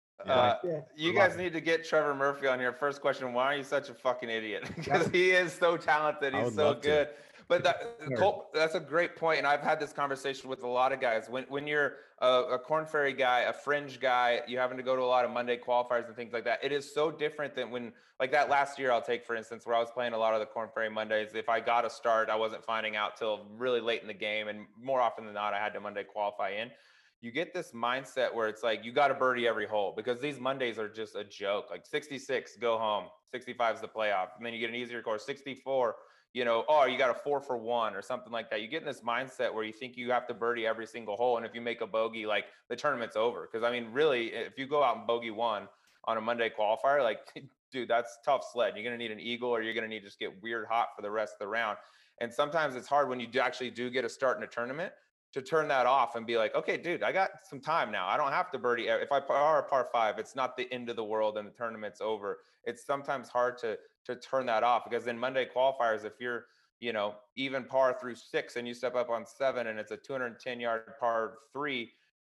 You guys need to get Trevor Murphy on here. First question, why are you such a fucking idiot? Because he is so talented. He's so good. But that's a great point. And I've had this conversation with a lot of guys. When you're a Corn Ferry guy, a fringe guy, you having to go to a lot of Monday qualifiers and things like that. It is so different than when, like that last year, I'll take, for instance, where I was playing a lot of the Corn Ferry Mondays. If I got a start, I wasn't finding out till really late in the game. And more often than not, I had to Monday qualify in. You get this mindset where it's like, you got to birdie every hole, because these Mondays are just a joke. Like 66, go home. 65 is the playoff. And then you get an easier course, 64, you got a 4 for 1 or something like that. You get in this mindset where you think you have to birdie every single hole. And if you make a bogey, like the tournament's over. Because I mean, really, if you go out and bogey 1 on a Monday qualifier, like, dude, that's tough sled. You're going to need an eagle, or you're going to need to just get weird hot for the rest of the round. And sometimes it's hard when you actually get a start in a tournament to turn that off and be like, okay, dude, I got some time now. I don't have to birdie. If I par a par 5, it's not the end of the world and the tournament's over. It's sometimes hard to turn that off, because then Monday qualifiers, if you're, even par through 6 and you step up on 7 and it's a 210-yard par 3,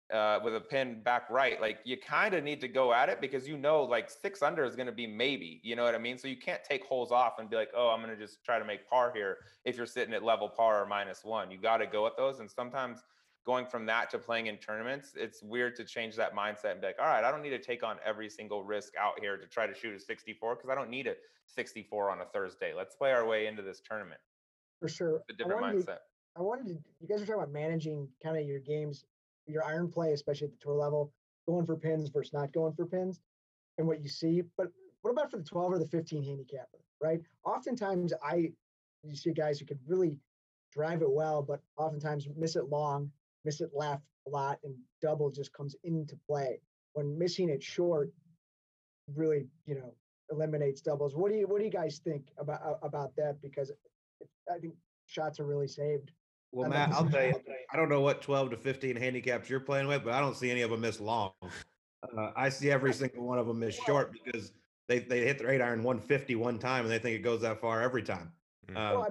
with a pin back right, like you kind of need to go at it because like 6 under is going to be maybe, you know what I mean? So you can't take holes off and be like, oh, I'm going to just try to make par here if you're sitting at level par or -1. You got to go at those. And sometimes going from that to playing in tournaments, it's weird to change that mindset and be like, all right, I don't need to take on every single risk out here to try to shoot a 64 because I don't need a 64 on a Thursday. Let's play our way into this tournament. For sure. A different mindset. You guys are talking about managing kind of your games, your iron play, especially at the tour level, going for pins versus not going for pins and what you see. But what about for the 12 or the 15 handicapper, right? Oftentimes you see guys who could really drive it well, but oftentimes miss it long, miss it left a lot, and double just comes into play. When missing it short really, eliminates doubles. What do you guys think about that? Because I think shots are really saved. Well, Matt, I'll tell you, I don't know what 12 to 15 handicaps you're playing with, but I don't see any of them miss long. I see every single one of them miss short because they hit their 8-iron 150 one time and they think it goes that far every time. Well,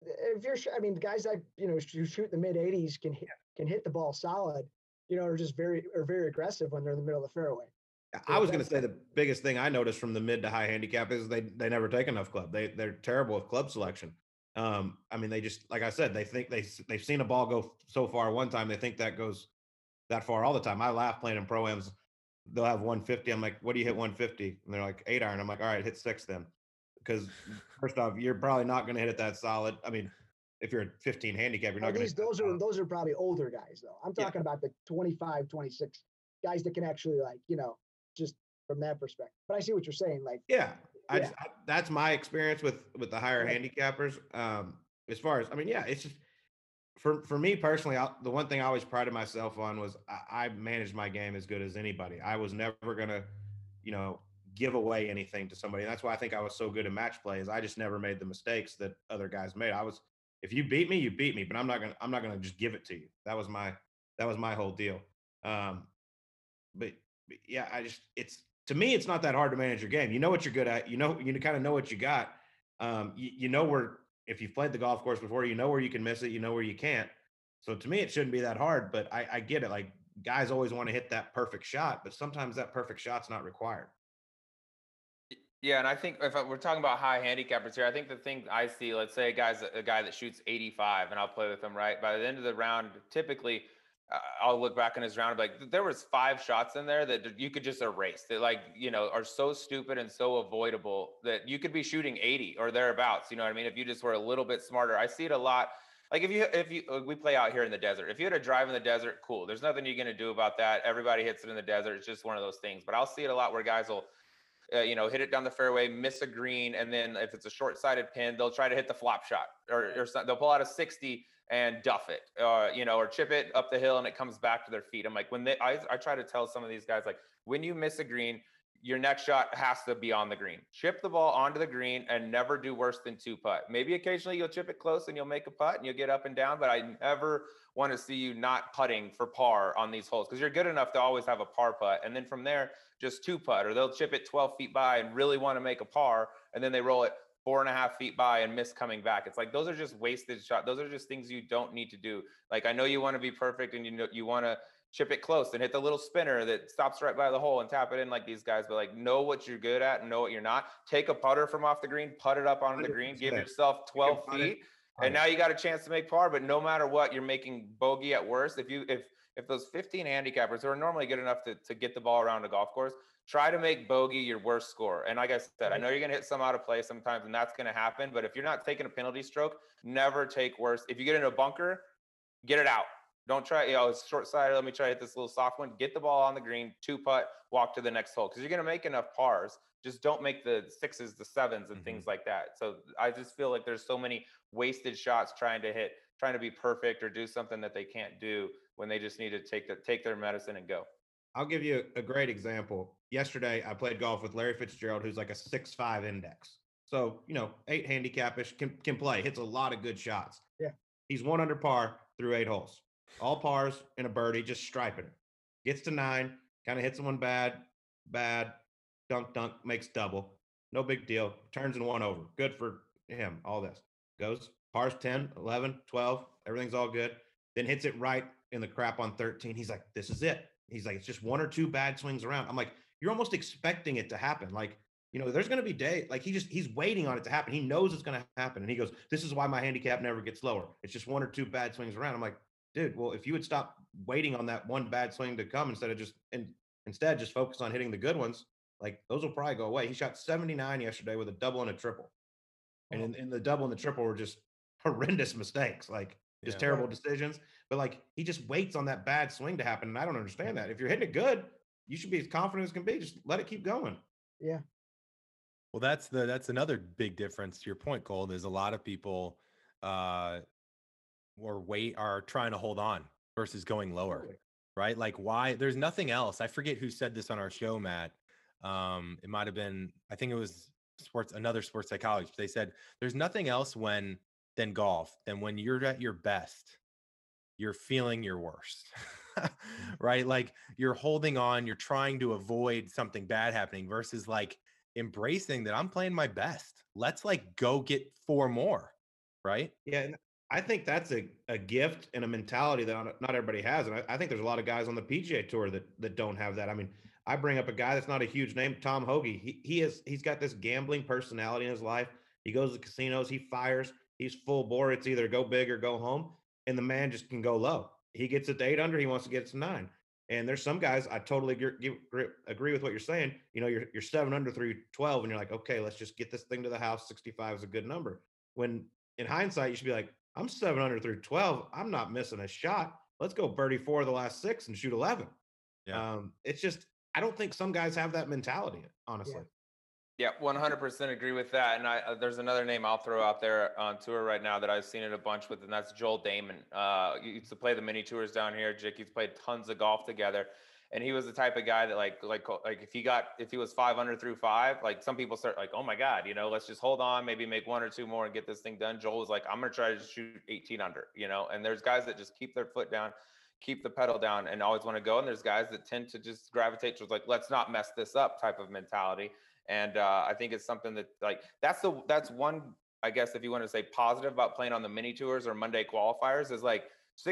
guys that who shoot in the mid 80s can hit the ball solid, are just very aggressive when they're in the middle of the fairway. So I was going to say the biggest thing I noticed from the mid to high handicap is they never take enough club. They're terrible with club selection. They just, like I said, they think they've seen a ball go so far one time. They think that goes that far all the time. I laugh playing in pro-ams. They'll have 150. I'm like, what do you hit 150? And they're like 8-iron. I'm like, all right, hit 6 then. Because first off, you're probably not going to hit it that solid. I mean, if you're at 15 handicap, you're not going to. Those are probably older guys though. I'm talking about the 25, 26 guys that can actually just from that perspective. But I see what you're saying. That's my experience with the higher handicappers. As far as, it's just for me personally, the one thing I always prided myself on was I managed my game as good as anybody. I was never going to, give away anything to somebody. And that's why I think I was so good at match play is I just never made the mistakes that other guys made. If you beat me, you beat me, but I'm not going to just give it to you. That was my whole deal. But yeah, to me, it's not that hard to manage your game. You know what you're good at. You kind of know what you got. Where, if you've played the golf course before, you know where you can miss it, you know where you can't. So to me, it shouldn't be that hard, but I get it. Like guys always want to hit that perfect shot, but sometimes that perfect shot's not required. Yeah, and I think if we're talking about high handicappers here, I think the thing I see, let's say a guy that shoots 85 and I'll play with him, right? By the end of the round, typically I'll look back on his round and be like, there was 5 shots in there that you could just erase that are so stupid and so avoidable that you could be shooting 80 or thereabouts. You know what I mean? If you just were a little bit smarter. I see it a lot. Like we play out here in the desert. If you had a drive in the desert, cool. There's nothing you're going to do about that. Everybody hits it in the desert. It's just one of those things. But I'll see it a lot where guys will, hit it down the fairway, miss a green, and then if it's a short-sided pin, they'll try to hit the flop shot or they'll pull out a 60 and duff it, or chip it up the hill and it comes back to their feet. I'm like, I try to tell some of these guys, like, when you miss a green, your next shot has to be on the green. Chip the ball onto the green and never do worse than 2-putt. Maybe occasionally you'll chip it close and you'll make a putt and you'll get up and down, but I never want to see you not putting for par on these holes because you're good enough to always have a par putt. And then from there, just 2-putt, or they'll chip it 12 feet by and really want to make a par, and then they roll it 4.5 feet by and miss coming back. It's like, those are just wasted shots. Those are just things you don't need to do. Like, I know you want to be perfect and you want to chip it close and hit the little spinner that stops right by the hole and tap it in like these guys, but like, know what you're good at and know what you're not. Take a putter from off the green, putt it up onto the green, give yourself 12 feet, and now you got a chance to make par. But no matter what, you're making bogey at worst. If those 15 handicappers who are normally good enough to get the ball around a golf course, try to make bogey your worst score. And like I said, I know you're going to hit some out of play sometimes, and that's going to happen. But if you're not taking a penalty stroke, never take worse. If you get in a bunker, get it out. Don't try, it's short-sided. Let me try to hit this little soft one. Get the ball on the green, 2-putt, walk to the next hole. Because you're going to make enough pars. Just don't make the 6s, the 7s, and things like that. So I just feel like there's so many wasted shots trying to be perfect or do something that they can't do when they just need to take their medicine and go. I'll give you a great example. Yesterday, I played golf with Larry Fitzgerald, who's like a 6'5" index. So, 8 handicap-ish, can play, hits a lot of good shots. Yeah. He's 1 under par through 8 holes. All pars in a birdie, just striping it. Gets to 9, kind of hits one bad, dunk, makes double. No big deal. Turns in 1 over. Good for him, all this. Goes, pars 10, 11, 12. Everything's all good. Then hits it right in the crap on 13. He's like, this is it. He's like, it's just one or two bad swings around. I'm like, you're almost expecting it to happen. Like, there's going to be day, like he's waiting on it to happen. He knows it's going to happen. And he goes, this is why my handicap never gets lower. It's just one or two bad swings around. I'm like, dude, well, if you would stop waiting on that one bad swing to come instead just focus on hitting the good ones, like those will probably go away. He shot 79 yesterday with a double and a triple. And in the double and the triple were just horrendous mistakes, like just terrible decisions. But like he just waits on that bad swing to happen. And I don't understand that. If you're hitting it good, you should be as confident as can be. Just let it keep going. Yeah. Well, that's another big difference to your point, Cole. Is a lot of people are trying to hold on versus going lower. Totally. Right? Like why there's nothing else. I forget who said this on our show, Matt. It might have been, I think it was another sports psychologist. They said there's nothing else than golf than when you're at your best, you're feeling your worst. Right? Like you're holding on, you're trying to avoid something bad happening versus like embracing that I'm playing my best. Let's like go get 4 more. Right? Yeah. And I think that's a gift and a mentality that not everybody has. And I think there's a lot of guys on the PGA Tour that don't have that. I mean, I bring up a guy that's not a huge name, Tom Hoge. He's got this gambling personality in his life. He goes to casinos, he fires, he's full bore. It's either go big or go home. And the man just can go low. He gets it to 8 under, he wants to get it to 9. And there's some guys, I totally agree with what you're saying. You're 7 under through 12, and you're like, okay, let's just get this thing to the house. 65 is a good number. When in hindsight, you should be like, I'm 7 under through 12. I'm not missing a shot. Let's go birdie 4 of the last 6 and shoot 11. Yeah. It's just, I don't think some guys have that mentality, honestly. Yeah, 100% agree with that. And there's another name I'll throw out there on tour right now that I've seen it a bunch with, and that's Joel Damon. He used to play the mini tours down here. Jickey's played tons of golf together. And he was the type of guy that like if he was 5 under through 5, like some people start like, oh my God, let's just hold on, maybe make 1 or 2 more and get this thing done. Joel was like, I'm going to try to shoot 18 under, and there's guys that just keep their foot down, keep the pedal down and always want to go. And there's guys that tend to just gravitate towards like, let's not mess this up type of mentality. And I think it's something that like, that's one, I guess, if you want to say positive about playing on the mini tours or Monday qualifiers is like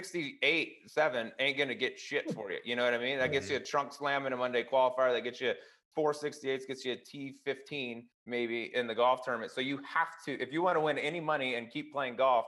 68-7 ain't going to get shit for you. You know what I mean? That gets you a trunk slam in a Monday qualifier. That gets you 468s, gets you a T15 maybe in the golf tournament. So you have to, if you want to win any money and keep playing golf,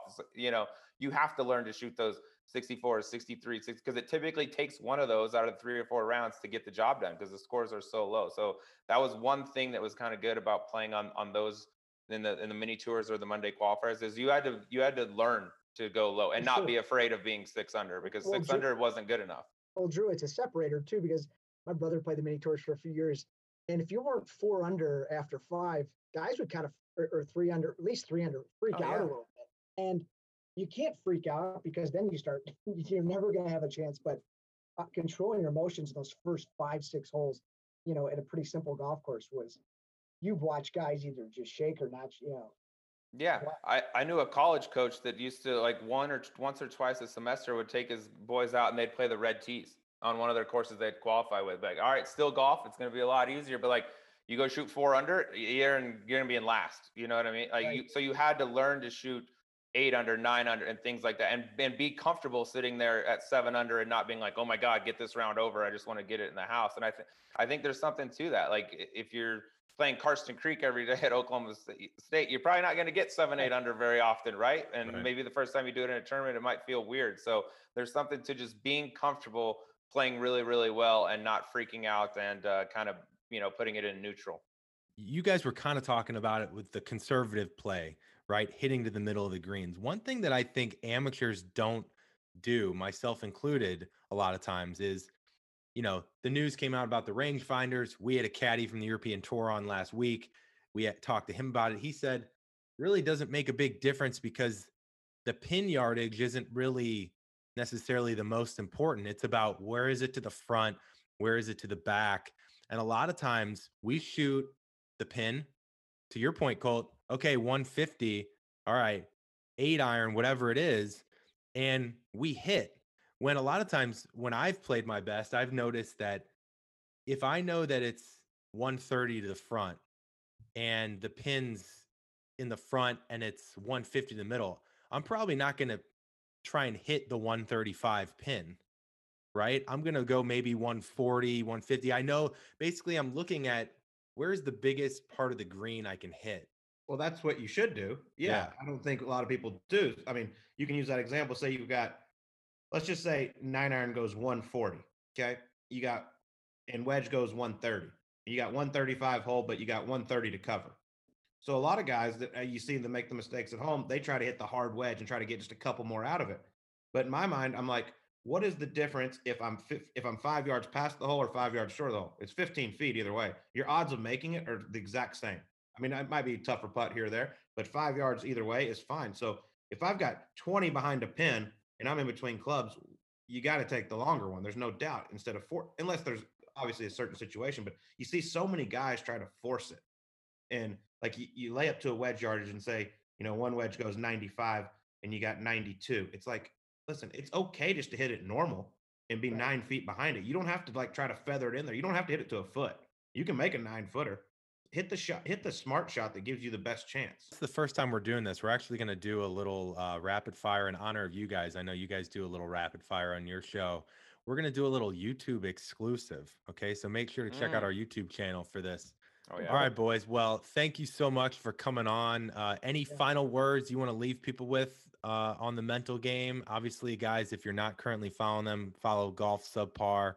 you have to learn to shoot those 64, 63, because it typically takes one of those out of 3 or 4 rounds to get the job done because the scores are so low. So that was one thing that was kind of good about playing on those in the mini tours or the Monday qualifiers is you had to learn to go low and not be afraid of being 6 under because 6 under wasn't good enough. Well, Drew, it's a separator too, because my brother played the mini tours for a few years. And if you weren't 4 under after 5, guys would kind of, or 3 under, at least 3 under, freak out a little bit. And you can't freak out because then you're never going to have a chance. But controlling your emotions in those first 5-6 holes, at a pretty simple golf course you've watched guys either just shake or not, Yeah, I knew a college coach that used to like once or twice a semester would take his boys out and they'd play the red tees on one of their courses they'd qualify with. Like, all right, still golf. It's going to be a lot easier, but like you go shoot 4 under, you're going to be in last. You know what I mean? Like so you had to learn to shoot 8 under, 9 under, and things like that, and be comfortable sitting there at 7 under and not being like, oh my God, get this round over. I just want to get it in the house. And I think there's something to that. Like if you're playing Karsten Creek every day at Oklahoma State, you're probably not going to get 7, 8 under very often, right? And maybe the first time you do it in a tournament, it might feel weird. So there's something to just being comfortable playing really, really well and not freaking out and kind of, putting it in neutral. You guys were kind of talking about it with the conservative play, right? Hitting to the middle of the greens. One thing that I think amateurs don't do, myself included, a lot of times is, the news came out about the rangefinders. We had a caddy from the European Tour on last week. We had talked to him about it. He said, really doesn't make a big difference because the pin yardage isn't really necessarily the most important. It's about where is it to the front? Where is it to the back? And a lot of times we shoot the pin, to your point, Colt, okay, 150, all right, 8 iron, whatever it is, and we hit. When a lot of times when I've played my best, I've noticed that if I know that it's 130 to the front and the pin's in the front and it's 150 to the middle, I'm probably not going to try and hit the 135 pin, right? I'm going to go maybe 140, 150. I know basically I'm looking at where's the biggest part of the green I can hit. Well, that's what you should do. Yeah. I don't think a lot of people do. I mean, you can use that example. Say you've got, let's just say 9-iron goes 140. Okay. You got, and wedge goes 130. You got 135 hole, but you got 130 to cover. So a lot of guys that you see them make the mistakes at home, they try to hit the hard wedge and try to get just a couple more out of it. But in my mind, I'm like, what is the difference if I'm 5 yards past the hole or 5 yards short of the hole? It's 15 feet either way. Your odds of making it are the exact same. I mean, it might be a tougher putt here or there, but 5 yards either way is fine. So if I've got 20 behind a pin and I'm in between clubs, you got to take the longer one. There's no doubt, instead of 4, unless there's obviously a certain situation. But you see so many guys try to force it. And like you lay up to a wedge yardage and say, one wedge goes 95 and you got 92. It's like, listen, it's okay just to hit it normal and be 9 feet behind it. You don't have to like try to feather it in there. You don't have to hit it to a foot. You can make a 9-footer. Hit the shot, hit the smart shot that gives you the best chance. It's the first time we're doing this. We're actually going to do a little rapid fire in honor of you guys. I know you guys do a little rapid fire on your show. We're going to do a little YouTube exclusive. Okay. So make sure to check out our YouTube channel for this. Oh, yeah. All right, boys. Well, thank you so much for coming on. Any final words you want to leave people with on the mental game? Obviously, guys, if you're not currently following them, follow Golf Subpar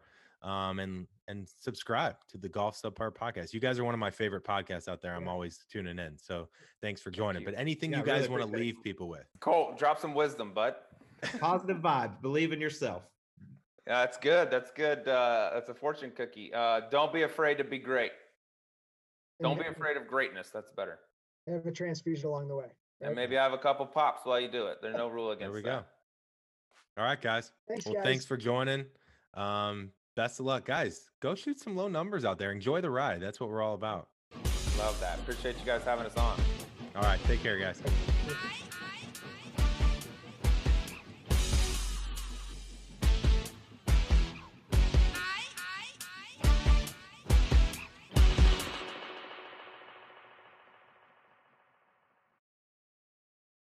and subscribe to the Golf Subpar podcast. You guys are one of my favorite podcasts out there. I'm always tuning in. So thanks for joining. But anything you guys want to leave people with? Cole, drop some wisdom, bud. Positive vibes. Believe in yourself. Yeah, that's good. That's good. That's a fortune cookie. Don't be afraid to be great. Don't be afraid of greatness. That's better. Have a transfusion along the way. Right? And maybe have a couple pops while you do it. There's no rule against that. There we go. All right, guys. Thanks, guys. Thanks for joining. Best of luck, guys. Go shoot some low numbers out there. Enjoy the ride. That's what we're all about. Love that. Appreciate you guys having us on. All right. Take care, guys.